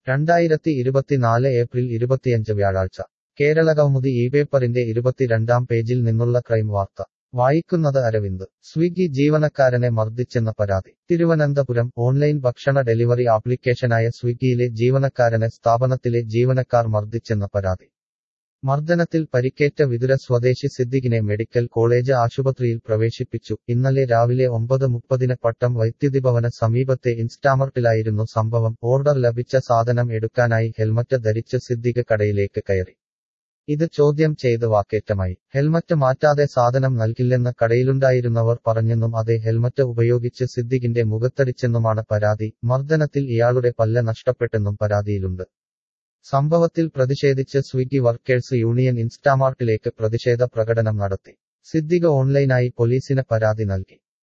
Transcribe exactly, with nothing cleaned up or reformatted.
രണ്ടായിരത്തി ഇരുപത്തിനാല് ഏപ്രിൽ ഇരുപത്തിയഞ്ച് വ്യാഴാഴ്ച കേരളകൗമുദി ഈ പേപ്പറിന്റെ ഇരുപത്തിരണ്ടാം പേജിൽ നിന്നുള്ള ക്രൈം വാർത്ത വായിക്കുന്നത് അരവിന്ദ്. സ്വിഗ്ഗി ജീവനക്കാരനെ മർദ്ദിച്ചെന്ന പരാതി. തിരുവനന്തപുരം ഓൺലൈൻ ഭക്ഷണ ഡെലിവറി ആപ്ലിക്കേഷനായ സ്വിഗ്ഗിയിലെ ജീവനക്കാരനെ സ്ഥാപനത്തിലെ ജീവനക്കാർ മർദ്ദിച്ചെന്ന പരാതി. മർദ്ദനത്തിൽ പരിക്കേറ്റ വിതുര സ്വദേശി സിദ്ദിഖിനെ മെഡിക്കൽ കോളേജ് ആശുപത്രിയിൽ പ്രവേശിപ്പിച്ചു. ഇന്നലെ രാവിലെ ഒമ്പത് മുപ്പതിന് പട്ടം വൈദ്യുതിഭവന സമീപത്തെ ഇൻസ്റ്റാമർട്ടിലായിരുന്നു സംഭവം. ഓർഡർ ലഭിച്ച സാധനം എടുക്കാനായി ഹെൽമറ്റ് ധരിച്ച് സിദ്ദിഖ് കടയിലേക്ക് കയറി. ഇത് ചോദ്യം ചെയ്ത് വാക്കേറ്റമായി. ഹെൽമറ്റ് മാറ്റാതെ സാധനം നൽകില്ലെന്ന് കടയിലുണ്ടായിരുന്നവർ പറഞ്ഞെന്നും അതേ ഹെൽമറ്റ് ഉപയോഗിച്ച് സിദ്ദിഖിന്റെ മുഖത്തടിച്ചെന്നുമാണ് പരാതി. മർദ്ദനത്തിൽ ഇയാളുടെ പല്ല് നഷ്ടപ്പെട്ടെന്നും പരാതിയിലുണ്ട്. സംഭവത്തിൽ പ്രതിഷേധിച്ച് സ്വിഗ്ഗി വർക്കേഴ്സ് യൂണിയൻ ഇൻസ്റ്റാമാർട്ടിലേക്ക് പ്രതിഷേധ പ്രകടനം നടത്തി. സിദ്ദിഖ് ഓൺലൈനായി പോലീസിന് പരാതി നൽകി.